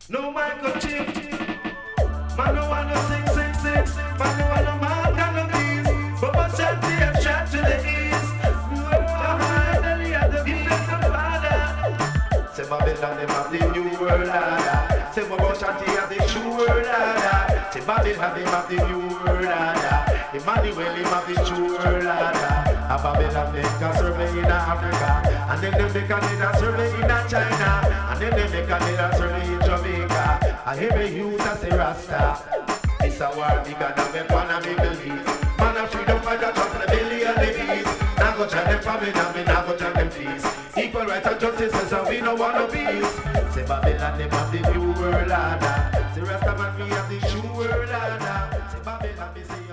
No microchip. Man no wanna sing. Man no wanna mark on the keys. But what's that tape shot to the east? Finally at the defense of father. Say Babylon them have the new world order. Say Baboshanti have the true world order. Say Babylon them have the new world order. Emmanuel him have the true world order. A Babylon they can survey in Africa. And then they make a survey in China. And then they make a survey in Jamaica. I hear a youth as a Rasta. It's a war bigger than the one of Middle East. Man of freedom fighter trust the belly of the beast. Now go try them family, now go try them peace. Equal rights and justice, so we no want no peace. Say Babylon, them have the new world order. Say Rasta man, we have the true world order. Say Babylon, we say